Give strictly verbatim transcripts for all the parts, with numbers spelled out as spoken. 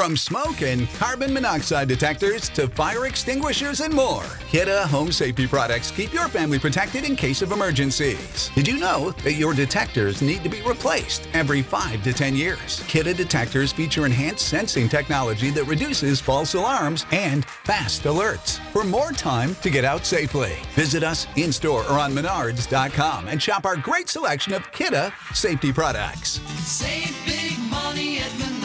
From smoke and carbon monoxide detectors to fire extinguishers and more, Kidde Home Safety products keep your family protected in case of emergencies. Did you know that your detectors need to be replaced every five to ten years? Kidde detectors feature enhanced sensing technology that reduces false alarms and fast alerts for more time to get out safely. Visit us in-store or on menards dot com and shop our great selection of Kidde safety products. Save big money at Menards.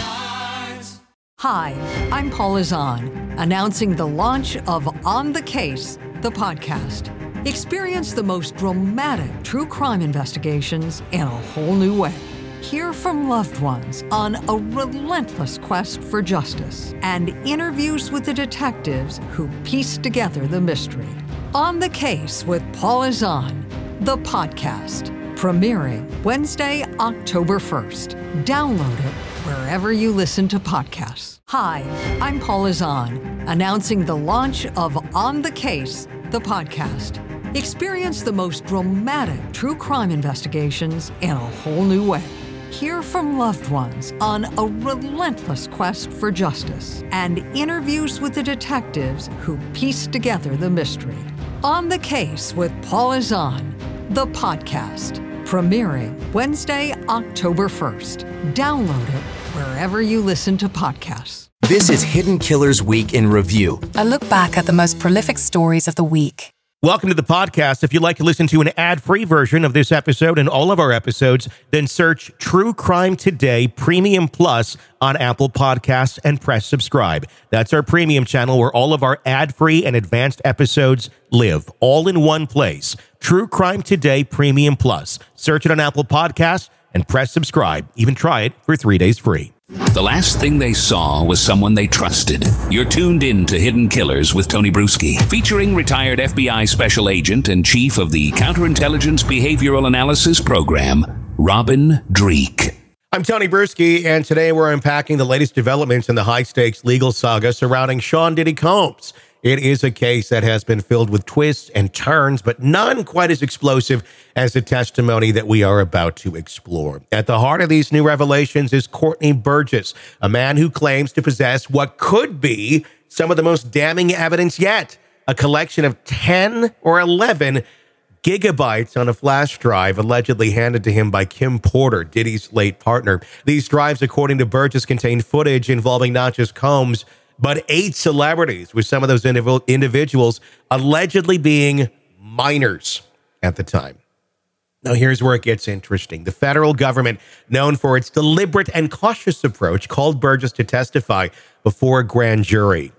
Hi, I'm Paula Zahn, announcing the launch of On the Case, the podcast. Experience the most dramatic true crime investigations in a whole new way. Hear from loved ones on a relentless quest for justice and interviews with the detectives who pieced together the mystery. On the Case with Paula Zahn, the podcast, premiering Wednesday, October first. Download it wherever you listen to podcasts. Hi, I'm Paula Zahn, announcing the launch of On the Case, the podcast. Experience the most dramatic true crime investigations in a whole new way. Hear from loved ones on a relentless quest for justice and interviews with the detectives who pieced together the mystery. On the Case with Paula Zahn, the podcast, premiering Wednesday, October first. Download it wherever you listen to podcasts. This is Hidden Killers Week in Review. A look back at the most prolific stories of the week. Welcome to the podcast. If you'd like to listen to an ad-free version of this episode and all of our episodes, then search True Crime Today Premium Plus on Apple Podcasts and press subscribe. That's our premium channel where all of our ad-free and advanced episodes live, all in one place. True Crime Today Premium Plus. Search it on Apple Podcasts and press subscribe. Even try it for three days free. The last thing they saw was someone they trusted. You're tuned in to Hidden Killers with Tony Bruski, featuring retired F B I Special Agent and Chief of the Counterintelligence Behavioral Analysis Program, Robin Dreeke. I'm Tony Bruski, and today we're unpacking the latest developments in the high-stakes legal saga surrounding Sean Diddy Combs. It is a case that has been filled with twists and turns, but none quite as explosive as the testimony that we are about to explore. At the heart of these new revelations is Courtney Burgess, a man who claims to possess what could be some of the most damning evidence yet, a collection of ten or eleven gigabytes on a flash drive allegedly handed to him by Kim Porter, Diddy's late partner. These drives, according to Burgess, contain footage involving not just Combs, but eight celebrities, with some of those indiv- individuals allegedly being minors at the time. Now, here's where it gets interesting. The federal government, known for its deliberate and cautious approach, called Burgess to testify before a grand jury.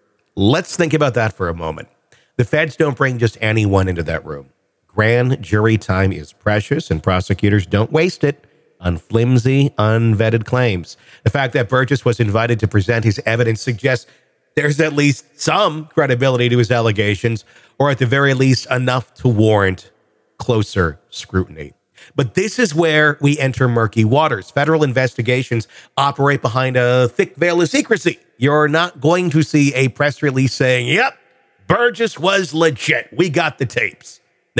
Let's think about that for a moment. The feds don't bring just anyone into that room. Grand jury time is precious, and prosecutors don't waste it on flimsy, unvetted claims. The fact that Burgess was invited to present his evidence suggests there's at least some credibility to his allegations, or at the very least enough to warrant closer scrutiny. But this is where we enter murky waters. Federal investigations operate behind a thick veil of secrecy. You're not going to see a press release saying, yep, Burgess was legit. We got the tapes.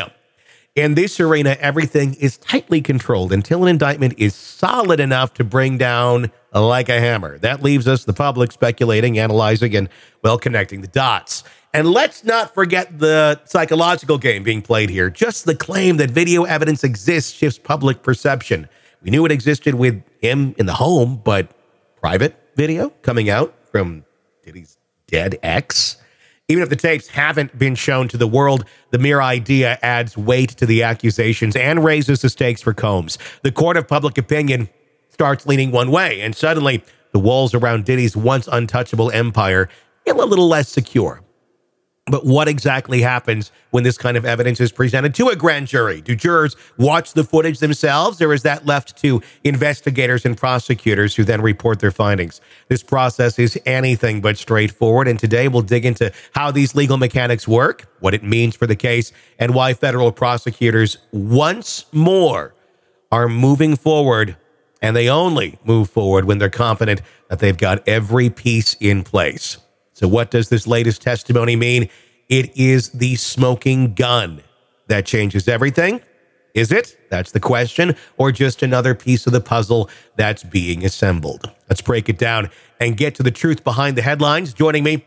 In this arena, everything is tightly controlled until an indictment is solid enough to bring down like a hammer. That leaves us, the public, speculating, analyzing, and, well, connecting the dots. And let's not forget the psychological game being played here. Just the claim that video evidence exists shifts public perception. We knew it existed with him in the home, but private video coming out from Diddy's dead ex? Even if the tapes haven't been shown to the world, the mere idea adds weight to the accusations and raises the stakes for Combs. The court of public opinion starts leaning one way, and suddenly the walls around Diddy's once untouchable empire feel a little less secure. But what exactly happens when this kind of evidence is presented to a grand jury? Do jurors watch the footage themselves, or is that left to investigators and prosecutors who then report their findings? This process is anything but straightforward, and today we'll dig into how these legal mechanics work, what it means for the case, and why federal prosecutors once more are moving forward, and they only move forward when they're confident that they've got every piece in place. So what does this latest testimony mean? It is the smoking gun that changes everything. Is it? That's the question, or just another piece of the puzzle that's being assembled? Let's break it down and get to the truth behind the headlines. Joining me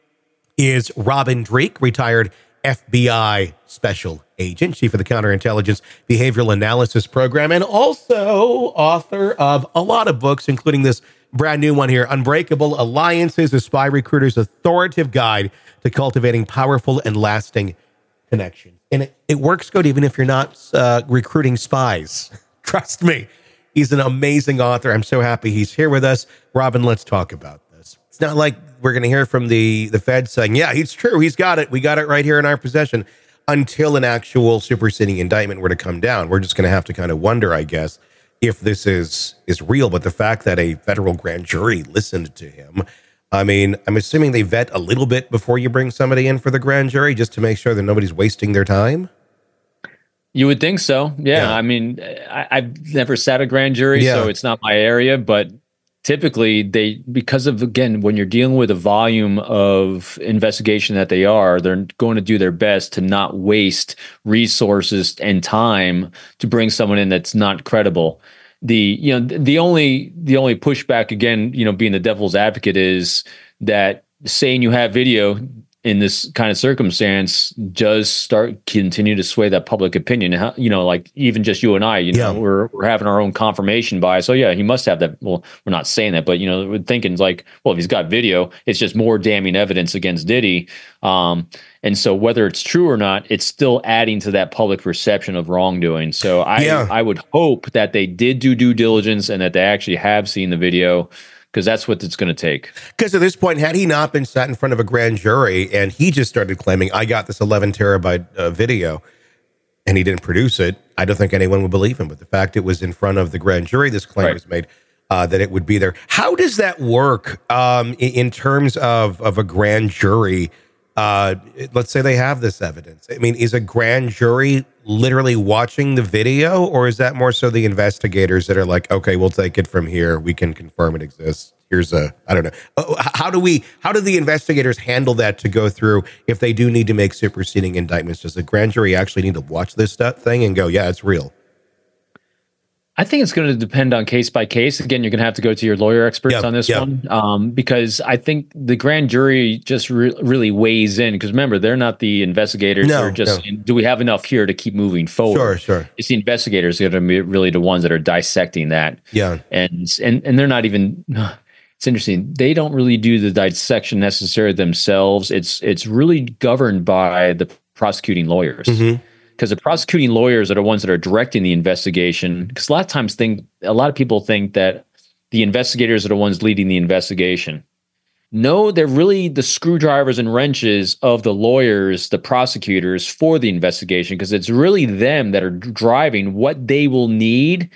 is Robin Dreeke, retired F B I special agent, chief of the Counterintelligence Behavioral Analysis Program, and also author of a lot of books, including this brand new one here, Unbreakable Alliances, a spy recruiter's authoritative guide to cultivating powerful and lasting connections. And it, it works good even if you're not uh, recruiting spies. Trust me, he's an amazing author. I'm so happy he's here with us. Robin, let's talk about this. It's not like we're going to hear from the, the Fed saying, yeah, it's true, he's got it. We got it right here in our possession, until an actual superseding indictment were to come down. We're just going to have to kind of wonder, I guess, if this is is real. But the fact that a federal grand jury listened to him, I mean, I'm assuming they vet a little bit before you bring somebody in for the grand jury, just to make sure that nobody's wasting their time. You would think so. Yeah. Yeah. I mean, I, I've never sat a grand jury, Yeah. so it's not my area, but typically they, because of, again, when you're dealing with a volume of investigation that they are, they're going to do their best to not waste resources and time to bring someone in that's not credible. The, you know, the only, the only pushback, again, you know, being the devil's advocate, is that saying you have video in this kind of circumstance does start continue to sway that public opinion. How, you know, like even just you and I, you know, Yeah. we're we're having our own confirmation bias. Oh yeah, he must have that. Well, we're not saying that, but you know, we're thinking like, well, if he's got video, it's just more damning evidence against Diddy. Um, and so whether it's true or not, it's still adding to that public perception of wrongdoing. So I Yeah. I would hope that they did do due diligence and that they actually have seen the video, because that's what it's going to take. Because at this point, had he not been sat in front of a grand jury and he just started claiming, I got this eleven terabyte uh, video, and he didn't produce it, I don't think anyone would believe him. But the fact it was in front of the grand jury, this claim Right. was made, uh, that it would be there. How does that work um, in, in terms of, of a grand jury? Uh, let's say they have this evidence. I mean, is a grand jury literally watching the video, or is that more so the investigators that are like, okay, we'll take it from here, we can confirm it exists? Here's a, I don't know. Uh, How do we, how do the investigators handle that to go through if they do need to make superseding indictments? Does the grand jury actually need to watch this stuff thing and go, yeah, it's real? I think it's going to depend on case by case. Again, you're going to have to go to your lawyer experts Yep, on this yep. one, um, because I think the grand jury just re- really weighs in. Because remember, they're not the investigators. No, they're just, no. saying, do we have enough here to keep moving forward? Sure, sure. It's the investigators that are be really the ones that are dissecting that. Yeah. And and and they're not even. It's interesting. They don't really do the dissection necessarily themselves. It's it's really governed by the prosecuting lawyers. Mm-hmm. Because the prosecuting lawyers are the ones that are directing the investigation. Because a lot of times think a lot of people think that the investigators are the ones leading the investigation. No, they're really the screwdrivers and wrenches of the lawyers, the prosecutors, for the investigation, because it's really them that are driving what they will need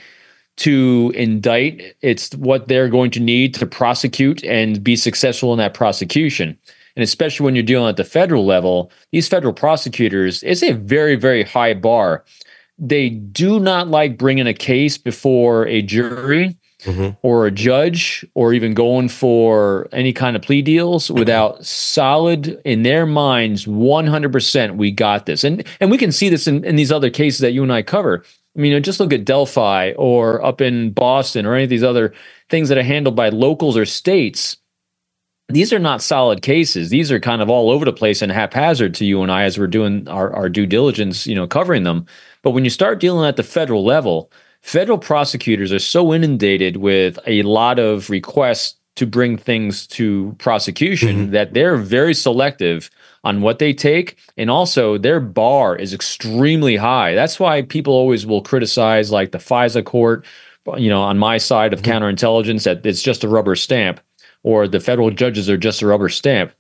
to indict. It's what they're going to need to prosecute and be successful in that prosecution. And especially when you're dealing at the federal level, these federal prosecutors, it's a very, very high bar. They do not like bringing a case before a jury mm-hmm. or a judge, or even going for any kind of plea deals without solid, in their minds, one hundred percent we got this. And and we can see this in, in these other cases that you and I cover. I mean, just look at Delphi or up in Boston or any of these other things that are handled by locals or states. These are not solid cases. These are kind of all over the place and haphazard to you and I as we're doing our, our due diligence, you know, covering them. But when you start dealing at the federal level, federal prosecutors are so inundated with a lot of requests to bring things to prosecution mm-hmm. that they're very selective on what they take. And also their bar is extremely high. That's why people always will criticize like the FISA court, you know, on my side of mm-hmm. counterintelligence, that it's just a rubber stamp, or the federal judges are just a rubber stamp.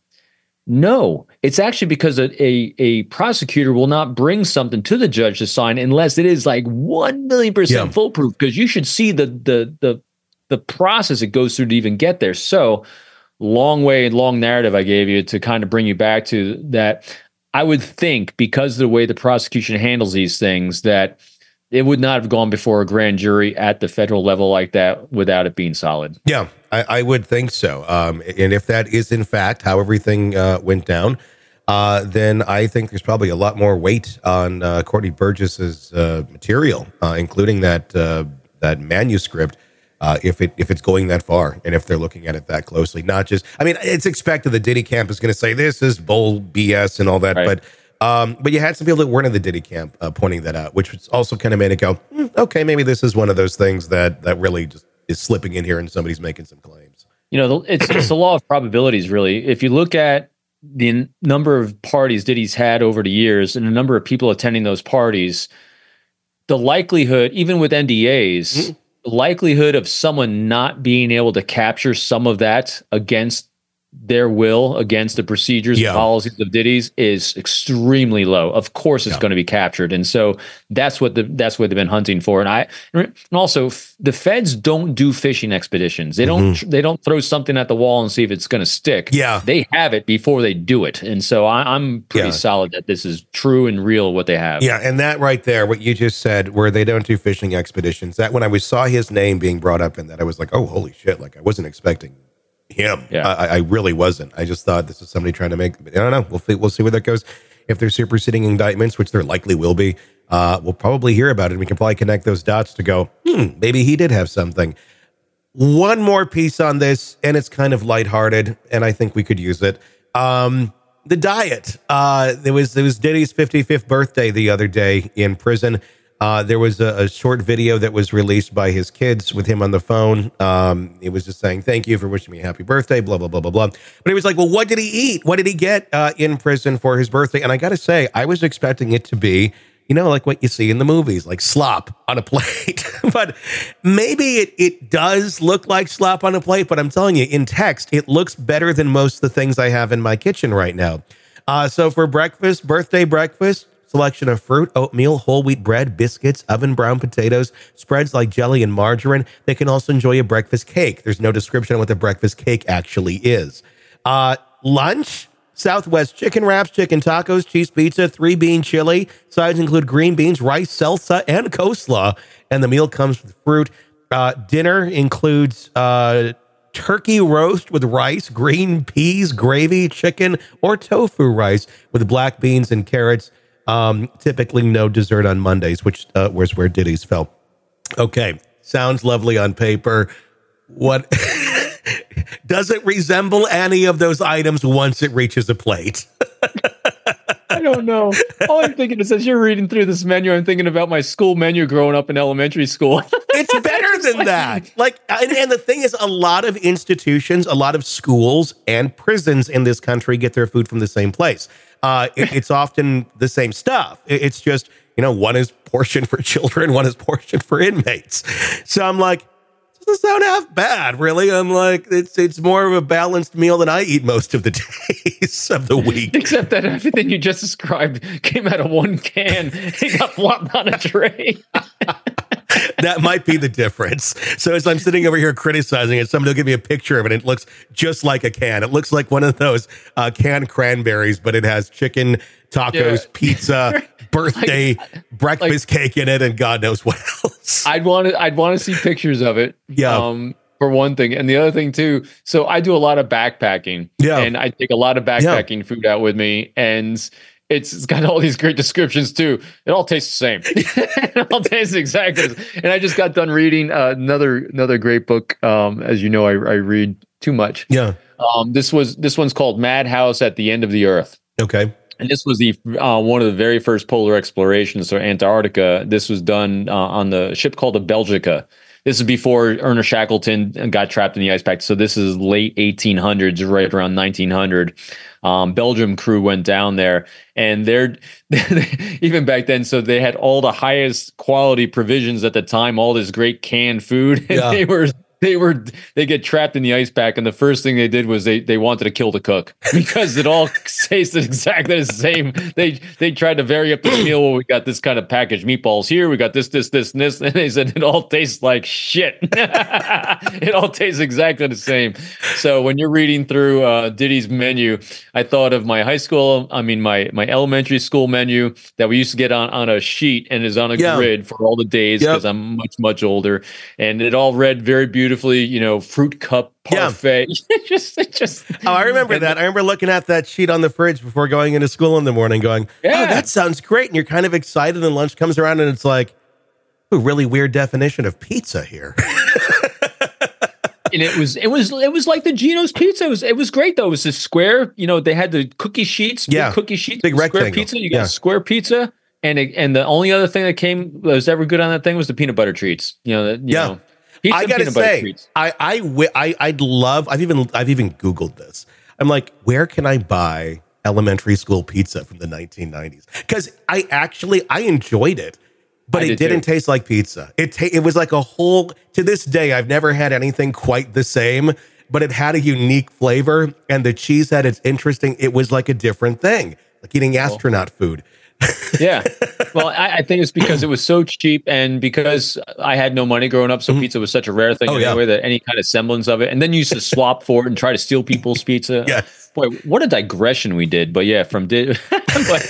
No, it's actually because a, a, a prosecutor will not bring something to the judge to sign unless it is like one million percent Yeah. foolproof, because you should see the, the, the, the process it goes through to even get there. So long way and long narrative I gave you to kind of bring you back to that. I would think, because of the way the prosecution handles these things, that it would not have gone before a grand jury at the federal level like that without it being solid. Yeah, I, I would think so. Um, and if that is in fact how everything uh, went down, uh, then I think there's probably a lot more weight on uh, Courtney Burgess's uh, material, uh, including that uh, that manuscript. Uh, if it if it's going that far, and if they're looking at it that closely, not just, I mean, it's expected the Diddy camp is going to say this is bull B S and all that, Right. but um, but you had some people that weren't in the Diddy camp uh, pointing that out, which was also kind of made it go, hmm, okay, maybe this is one of those things that that really just is slipping in here, and somebody's making some claims. You know, the- it's it's the law of probabilities, really. If you look at the n- number of parties Diddy's had over the years and the number of people attending those parties, the likelihood, even with N D As, Mm-hmm. the likelihood of someone not being able to capture some of that against their will, against the procedures Yeah. and policies of Diddy's, is extremely low. Of course, it's Yeah. going to be captured, and so that's what the that's what they've been hunting for. And I and also f- the feds don't do fishing expeditions. They don't Mm-hmm. they don't throw something at the wall and see if it's going to stick. Yeah. they have it before they do it, and so I, I'm pretty Yeah. solid that this is true and real what they have. Yeah, and that right there, what you just said, where they don't do fishing expeditions, that when I was saw his name being brought up in that, I was like, oh, holy shit, like I wasn't expecting him. Yeah. I, I really wasn't. I just thought this is somebody trying to make, I don't know, we'll, fi- we'll see where that goes. If there's superseding indictments, which there likely will be, uh, we'll probably hear about it. We can probably connect those dots to go, hmm, maybe he did have something. One more piece on this, and it's kind of lighthearted, and I think we could use it. Um, the diet. Uh, there was there was Diddy's fifty-fifth birthday the other day in prison. Uh, there was a, a short video that was released by his kids with him on the phone. Um, it was just saying, thank you for wishing me a happy birthday, blah, blah, blah, blah, blah. But he was like, well, what did he eat? What did he get uh, in prison for his birthday? And I got to say, I was expecting it to be, you know, like what you see in the movies, like slop on a plate. But maybe it, it does look like slop on a plate. But I'm telling you, in text, it looks better than most of the things I have in my kitchen right now. Uh, so for breakfast, birthday breakfast, selection of fruit, oatmeal, whole wheat bread, biscuits, oven brown potatoes, spreads like jelly and margarine. They can also enjoy a breakfast cake. There's no description on what the breakfast cake actually is. Uh, lunch, Southwest chicken wraps, chicken tacos, cheese pizza, three bean chili. Sides include green beans, rice, salsa, and coleslaw. And the meal comes with fruit. Uh, dinner includes uh, turkey roast with rice, green peas, gravy, chicken, or tofu rice with black beans and carrots. Um, typically no dessert on Mondays, which uh, was where Diddy's fell. Okay, sounds lovely on paper. What does it resemble any of those items once it reaches a plate? I don't know. All I'm thinking is, as you're reading through this menu, I'm thinking about my school menu growing up in elementary school. It's better than that. Like, and, and the thing is, a lot of institutions, a lot of schools and prisons in this country get their food from the same place. Uh, it, it's often the same stuff. It, it's just, you know, one is portioned for children, one is portioned for inmates. So I'm like, this doesn't sound half bad, really. I'm like, it's it's more of a balanced meal than I eat most of the days of the week. Except that everything you just described came out of one can and got flopped on a tray. That might be the difference. So as I'm sitting over here criticizing it, somebody will give me a picture of it. And it looks just like a can. It looks like one of those uh, canned cranberries, but it has chicken, tacos, Yeah. pizza, birthday, breakfast cake in it, and God knows what else. I'd want to. I'd want to see pictures of it. Yeah. Um, for one thing, and the other thing too. So I do a lot of backpacking. Yeah. And I take a lot of backpacking food out with me, and it's, it's got all these great descriptions too. It all tastes the same. It all tastes exactly. the same. And I just got done reading uh, another another great book. Um, as you know, I, I read too much. Yeah. Um, this was this one's called Madhouse at the End of the Earth. Okay. And this was the uh, one of the very first polar explorations to Antarctica. This was done uh, on the ship called the Belgica. This is before Ernest Shackleton got trapped in the ice pack. So this is late eighteen hundreds, right around nineteen hundred. Um, Belgium crew went down there, and they're even back then. So they had all the highest quality provisions at the time, all this great canned food. And Yeah. they were they were they get trapped in the ice pack, and the first thing they did was they they wanted to kill the cook because it all tasted exactly the same. They they tried to vary up the meal. Well, we got this kind of packaged meatballs here. We got this this this and this, and they said it all tastes like shit. It all tastes exactly the same. So when you're reading through uh, Diddy's menu, I thought of my high school. I mean my my elementary school menu that we used to get on on a sheet and is on a Yeah. grid for all the days Yep. because I'm much much older, and it all read very beautiful. beautifully, you know, fruit cup parfait. Yeah. just, just. Oh, I remember that. I remember looking at that sheet on the fridge before going into school in the morning going, yeah. oh, that sounds great. And you're kind of excited and lunch comes around and it's like, a really weird definition of pizza here. And it was, it was, it was like the Geno's pizza. It was, it was great though. It was a square, you know, they had the cookie sheets, big yeah. cookie sheets, big square rectangle. pizza. You got yeah. square pizza. And, it, and the only other thing that came, that was ever good on that thing was the peanut butter treats. You know, you yeah. know, pizza I gotta peanut butter say, treats. I, I, I, I'd love, I've even, I've even Googled this. I'm like, where can I buy elementary school pizza from the nineteen nineties? Because I actually, I enjoyed it. But I it did didn't too. taste like pizza. It ta- it was like a whole, to this day, I've never had anything quite the same, but it had a unique flavor and the cheese had its interesting, it was like a different thing, like eating astronaut food. Yeah. Well, I, I think it's because it was so cheap and because I had no money growing up. So mm-hmm. pizza was such a rare thing oh, anyway, yeah. that any kind of semblance of it. And then you used to swap for it and try to steal people's pizza. Yes. Boy, what a digression we did. But yeah, from did. but,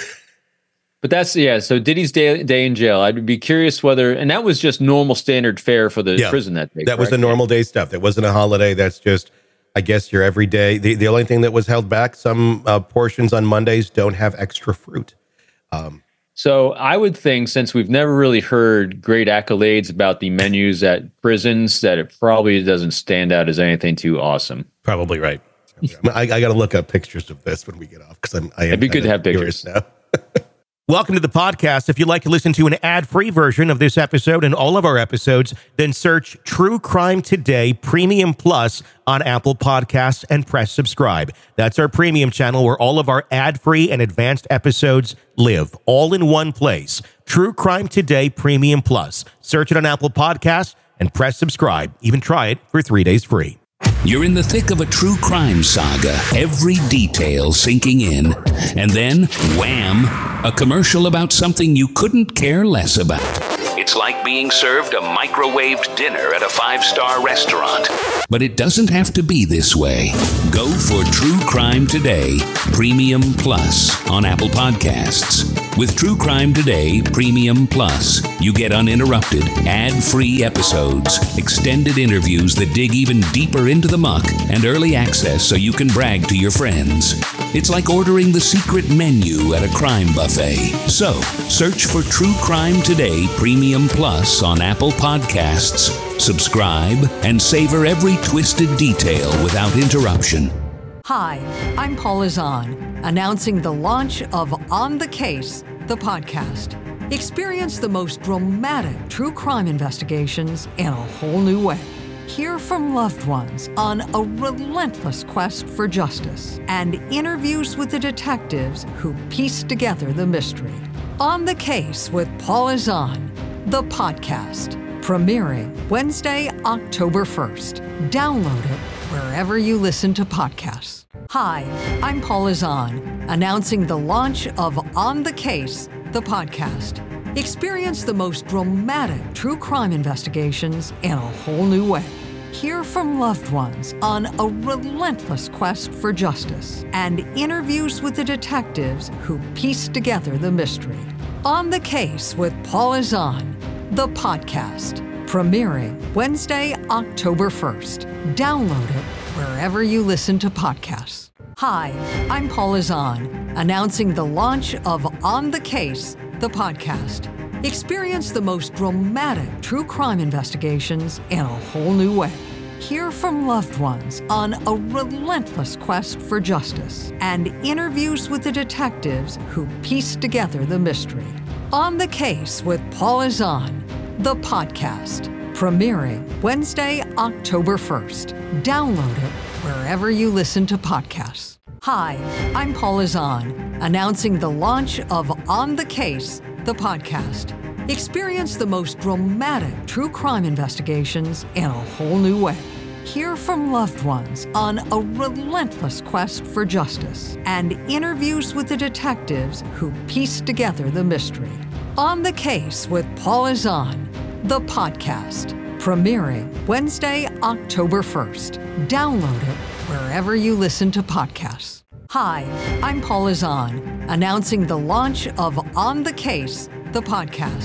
But that's, yeah, so Diddy's day, day in jail. I'd be curious whether, and that was just normal standard fare for the yeah, prison that day. That correct? was the normal day stuff. That wasn't a holiday. That's just, I guess, your everyday. The, the only thing that was held back, some uh, portions on Mondays don't have extra fruit. Um, so I would think, since we've never really heard great accolades about the menus at prisons, that it probably doesn't stand out as anything too awesome. Probably right. I, I got to look up pictures of this when we get off because I'm. I am It'd be good to have pictures now. Welcome to the podcast. If you'd like to listen to an ad-free version of this episode and all of our episodes, then search True Crime Today Premium Plus on Apple Podcasts and press subscribe. That's our premium channel where all of our ad-free and advanced episodes live, all in one place. True Crime Today Premium Plus. Search it on Apple Podcasts and press subscribe. Even try it for three days free. You're in the thick of a true crime saga, every detail sinking in. And then, wham, a commercial about something you couldn't care less about. It's like being served a microwaved dinner at a five-star restaurant. But it doesn't have to be this way. Go for True Crime Today Premium Plus on Apple Podcasts. With True Crime Today Premium Plus, you get uninterrupted, ad-free episodes, extended interviews that dig even deeper into the muck, and early access so you can brag to your friends. It's like ordering the secret menu at a crime buffet. So, search for True Crime Today Premium Plus on Apple Podcasts, subscribe, and savor every twisted detail without interruption. Hi, I'm Paula Zahn, announcing the launch of On the Case, the podcast. Experience the most dramatic true crime investigations in a whole new way. Hear from loved ones on a relentless quest for justice and interviews with the detectives who piece together the mystery. On the Case with Paula Zahn, the podcast, premiering Wednesday, October first. Download it wherever you listen to podcasts. Hi, I'm Paula Zahn, announcing the launch of On the Case, the podcast. Experience the most dramatic true crime investigations in a whole new way. Hear from loved ones on a relentless quest for justice and interviews with the detectives who piece together the mystery. On the Case with Paula Zahn, the podcast, premiering Wednesday, October first. Download it wherever you listen to podcasts. Hi, I'm Paula Zahn, announcing the launch of On the Case, the podcast. Experience the most dramatic true crime investigations in a whole new way. Hear from loved ones on a relentless quest for justice and interviews with the detectives who piece together the mystery. On the Case with Paula Zahn, the podcast, premiering Wednesday, October first. Download it wherever you listen to podcasts. Hi, I'm Paula Zahn, announcing the launch of On the Case, the podcast. Experience the most dramatic true crime investigations in a whole new way. Hear from loved ones on a relentless quest for justice and interviews with the detectives who piece together the mystery. On the Case with Paula Zahn, the podcast, premiering Wednesday, October first. Download it wherever you listen to podcasts. Hi, I'm Paula Zahn, announcing the launch of On the Case, the podcast.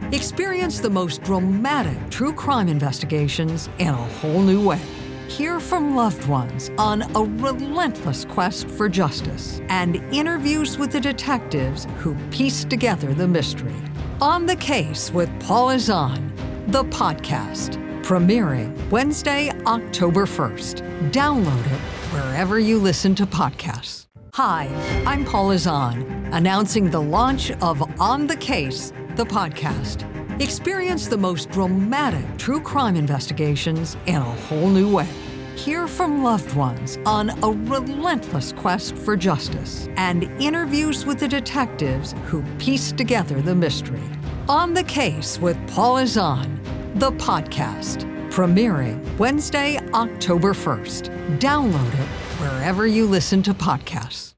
Experience the most dramatic true crime investigations in a whole new way. Hear from loved ones on a relentless quest for justice and interviews with the detectives who piece together the mystery. On the Case with Paul Azan, the podcast, premiering Wednesday, October first. Download it wherever you listen to podcasts. Hi, I'm Paul Azan, announcing the launch of On the Case, the podcast. Experience the most dramatic true crime investigations in a whole new way. Hear from loved ones on a relentless quest for justice and interviews with the detectives who piece together the mystery. On the Case with Paul Azan, the podcast, premiering Wednesday, October first. Download it wherever you listen to podcasts.